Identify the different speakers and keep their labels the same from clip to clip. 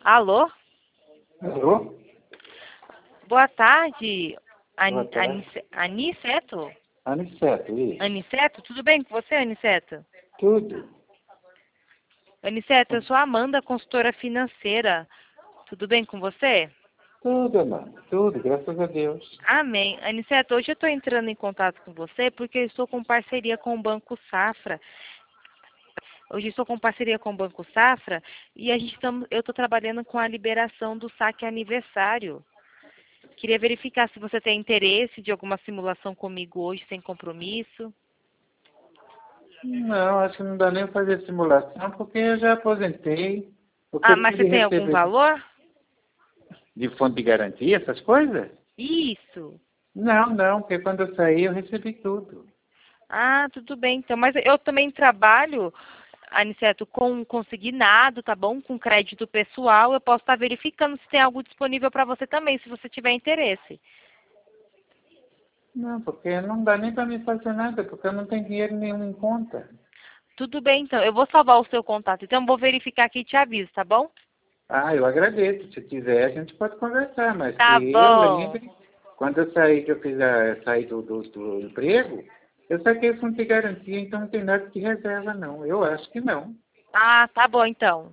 Speaker 1: Alô?
Speaker 2: Alô?
Speaker 1: Boa tarde,
Speaker 2: Boa tarde.
Speaker 1: Aniceto?
Speaker 2: Aniceto, isso.
Speaker 1: Aniceto, tudo bem com você, Aniceto?
Speaker 2: Tudo.
Speaker 1: Aniceto, eu sou a Amanda, consultora financeira. Tudo bem com você?
Speaker 2: Tudo, Amanda. Tudo, graças a Deus.
Speaker 1: Amém. Aniceto, hoje eu estou entrando em contato com você porque eu estou com parceria com o Banco Safra. Hoje estou com parceria com o Banco Safra e eu estou trabalhando com a liberação do saque aniversário. Queria verificar se você tem interesse de alguma simulação comigo hoje, sem compromisso.
Speaker 2: Não, acho que não dá nem pra fazer simulação, porque eu já aposentei. O que
Speaker 1: Ah,
Speaker 2: eu
Speaker 1: mas
Speaker 2: pude
Speaker 1: você tem algum
Speaker 2: receber
Speaker 1: valor?
Speaker 2: de fundo de garantia, essas coisas?
Speaker 1: Isso.
Speaker 2: Não, porque quando eu saí eu recebi tudo.
Speaker 1: Ah, tudo bem, então. Mas eu também trabalho, Aniceto, com consignado, tá bom? Com crédito pessoal. Eu posso estar verificando se tem algo disponível para você também, se você tiver interesse.
Speaker 2: Não, porque não dá nem pra me fazer nada, porque eu não tenho dinheiro nenhum em conta.
Speaker 1: Tudo bem, então. Eu vou salvar o seu contato. Então, eu vou verificar aqui e te aviso, tá bom?
Speaker 2: Ah, eu agradeço. Se quiser, a gente pode conversar, mas que
Speaker 1: Tá
Speaker 2: eu
Speaker 1: bom.
Speaker 2: lembre, quando eu saí, que eu fiz saí do emprego, eu saquei fundo de garantia, então não tem nada de reserva, não. Eu acho que não.
Speaker 1: Ah, tá bom, então.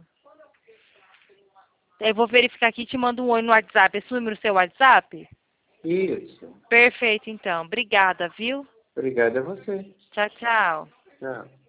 Speaker 1: Eu vou verificar aqui e te mando um oi no WhatsApp. Esse número é o seu WhatsApp?
Speaker 2: Isso.
Speaker 1: Perfeito, então. Obrigada, viu?
Speaker 2: Obrigado a você.
Speaker 1: Tchau, tchau.
Speaker 2: Tchau.